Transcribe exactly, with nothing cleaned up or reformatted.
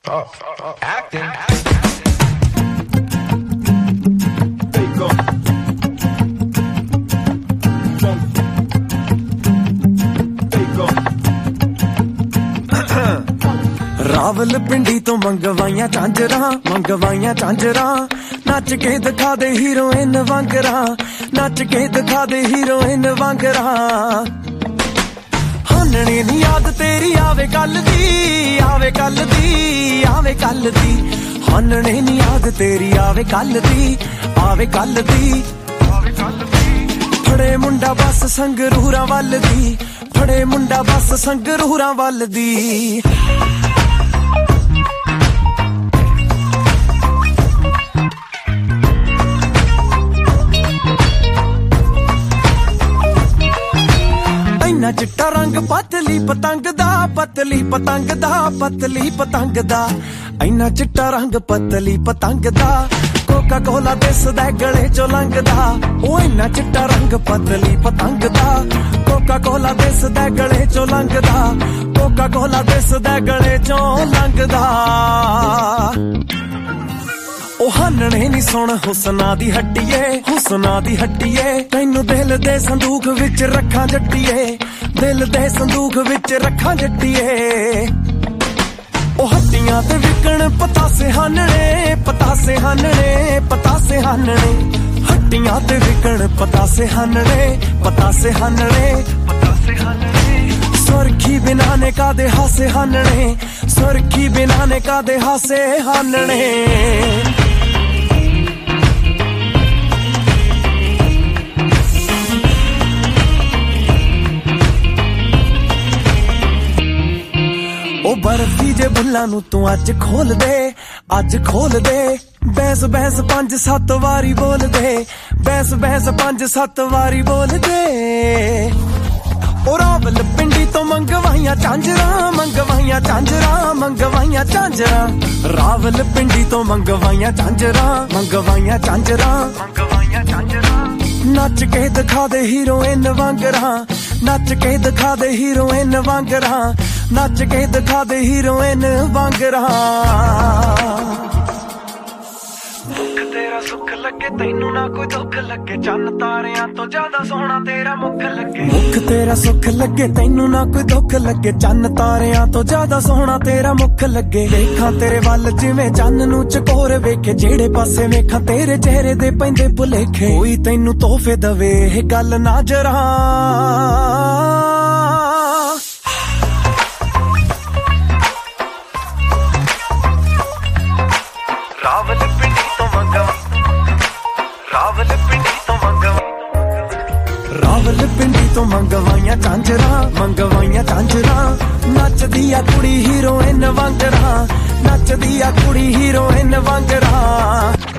Stop. Stop acting. There you go. There you go. Rawal ਪਿੰਡੀ ਤੋਂ ਮੰਗਵਾਈਆਂ ਚਾਂਜਰਾਂ ਮੰਗਵਾਈਆਂ ਚਾਂਜਰਾਂ ਨੱਚ ਕੇ ਦਿਖਾ ਦੇ ਹੀਰੋਇਨ ਵਾਂਗਰਾਂ ਨੱਚ ਕੇ ਦਿਖਾ ਦੇ ਹੀਰੋਇਨ ਵਾਂਗਰਾਂ ਹਾਨਣੇ ਨੀ ਯਾਦ ਤੇਰੀ ਆਵੇ ਕੱਲ ਦੀ ਆਵੇ ਕੱਲ ਦੀ ਆਵੇ ਕੱਲ ਦੀ ਹਾਨਣੇ ਨੀ ਯਾਦ ਤੇਰੀ ਆਵੇ ਕੱਲ ਦੀ ਆਵੇ ਕੱਲ ਦੀ ਆਵੇ ਕੱਲ ਦੀ ਫੜੇ ਮੁੰਡਾ ਬਸ ਸੰਗਰੂਰਾਂ ਵੱਲ ਦੀ ਫੜੇ ਮੁੰਡਾ ਬਸ ਸੰਗਰੂਰਾਂ ਵੱਲ ਦੀ ਇੰਨਾ ਚਿੱਟਾ ਰੰਗ ਪਤਲੀ ਪਤੰਗ ਦਾ ਪਤਲੀ ਪਤੰਗ ਦਾ ਪਤਲੀ ਪਤੰਗ ਦਾ ਇੰਨਾ ਚਿੱਟਾ ਰੰਗ ਪਤਲੀ ਪਤੰਗ ਦਾ ਕੋਕਾ ਕੋਲਾ ਦਿਸਦਾ ਗਲੇ ਚੋਂ ਲੰਘਦਾ ਉਹ ਇੰਨਾ ਚਿੱਟਾ ਰੰਗ ਪਤਲੀ ਪਤੰਗ ਦਾ ਕੋਕਾ ਕੋਲਾ ਦਿਸਦਾ ਗਲੇ ਚੋਂ ਲੰਘਦਾ ਕੋਕਾ ਕੋਲਾ ਦਿਸਦਾ ਗਲੇ ਚੋਂ ਲੰਘਦਾ ਉਹ ਹਾਨਣੇ ਨੀ ਸੁਣ ਹੁਸਨਾ ਦੀ ਹੱਟੀਏ ਹੁਸਨਾ ਦੀ ਹੱਟੀਏ ਤੈਨੂੰ ਦਿਲ ਦੇ ਸੰਦੂਖ ਵਿੱਚ ਰੱਖਾਂ ਜੱਟੀਏ ਦਿਲ ਦੇ ਸੰਦੂਖ ਵਿੱਚ ਰੱਖਾਂ ਜੱਟੀਏ ਉਹ ਹੱਟੀਆਂ ਤੇ ਵਿਕਣ ਪਤਾਸੇ ਹਾਨਣੇ ਪਤਾਸੇ ਹਾਨਣੇ ਪਤਾਸੇ ਹਾਨਣੇ ਹੱਟੀਆਂ ਤੇ ਵਿਕਣ ਪਤਾਸੇ ਹਾਨਣੇ ਪਤਾਸੇ ਹਾਨਣੇ ਪਤਾਸੇ ਹਾਨਣੇ ਸੁਰਖੀ ਬਿਨਾ ਨੇ ਕਾਦੇ ਹਾਸੇ ਹਾਨਣੇ ਸੁਰਖੀ ਬਿਨਾ ਨੇ ਕਾਦੇ ਹਾਸੇ ਹਾਨਣੇ ਉਹ ਬਰਫੀ ਜੇ ਬੁੱਲਾਂ ਨੂੰ ਤੂੰ ਅੱਜ ਖੋਲ ਦੇ ਅੱਜ ਖੋਲ ਦੇ ਬੈਸ ਬੈਸ ਪੰਜ ਸੱਤ ਵਾਰੀ ਬੋਲ ਦੇ ਬੈਸ ਬੈਸ ਪੰਜ ਸੱਤ ਵਾਰੀ ਬੋਲ ਦੇ ਉਹ ਰਾਵਲ ਪਿੰਡੀ ਤੋਂ ਮੰਗਵਾਈਆਂ ਚਾਂਜਰਾਂ ਮੰਗਵਾਈਆਂ ਚਾਂਜਰਾਂ ਮੰਗਵਾਈਆਂ ਚਾਂਜਰਾਂ ਰਾਵਲ ਪਿੰਡੀ ਤੋਂ ਮੰਗਵਾਈਆਂ ਚਾਂਜਰਾਂ ਮੰਗਵਾਈਆਂ ਚਾਂਜਰਾਂ ਮੰਗਵਾਈਆਂ ਚਾਂਜਰਾਂ ਨੱਚ ਕੇ ਦਿਖਾ ਦੇ ਹੀਰੋਇਨ ਵਾਂਗਰਾਂ ਨੱਚ ਕੇ ਦਿਖਾ ਦੇ ਹੀਰੋਇਨ ਵਾਂਗਰਾਂ ਨੱਚ ਕੇ ਦਿਖਾ ਦੇ ਹੀਰੋਇਨ ਵਾਂਗਰਾਂ ਮੁੱਖ ਤੇਰਾ ਸੁੱਖ ਲੱਗੇ ਤੈਨੂੰ ਨਾ ਕੋਈ ਦੁੱਖ ਲੱਗੇ ਚੰਨ ਤਾਰਿਆਂ ਤੋਂ ਜ਼ਿਆਦਾ ਸੋਹਣਾ ਤੇਰਾ ਮੁੱਖ ਲੱਗੇ ਮੁੱਖ ਤੇਰਾ ਸੁੱਖ ਲੱਗੇ ਤੈਨੂੰ ਨਾ ਕੋਈ ਦੁੱਖ ਲੱਗੇ ਚੰਨ ਤਾਰਿਆਂ ਤੋਂ ਜ਼ਿਆਦਾ ਸੋਹਣਾ ਤੇਰਾ ਮੁੱਖ ਲੱਗੇ ਵੇਖਾਂ ਤੇਰੇ ਵੱਲ ਜਿਵੇਂ ਚੰਨ ਨੂੰ ਚਕੋਰ ਵੇਖੇ ਜਿਹੜੇ ਪਾਸੇ ਵੇਖਾਂ ਤੇਰੇ ਚਿਹਰੇ ਦੇ ਪੈਂਦੇ ਭੁਲੇਖੇ ਕੋਈ ਤੈਨੂੰ ਤੋਹਫੇ ਦਵੇ ਇਹ ਗੱਲ ਨਾ ਜਰਾਂ ਰਾਵਲ ਪਿੰਡੀ ਤੋਂ ਮੰਗਵਾ ਰਾਵਲ ਪਿੰਡੀ ਤੋਂ ਮੰਗਵਾ ਰਾਵਲ ਪਿੰਡੀ ਤੋਂ ਮੰਗਵਾਈਆਂ ਚਾਂਜਰਾਂ ਮੰਗਵਾਈਆਂ ਚਾਂਜਰਾਂ ਨੱਚਦੀ ਆ ਕੁੜੀ ਹੀਰੋਇਨ ਵਾਂਗਰਾਂ ਨੱਚਦੀ ਆ ਕੁੜੀ ਹੀਰੋਇਨ ਵਾਂਗਰਾਂ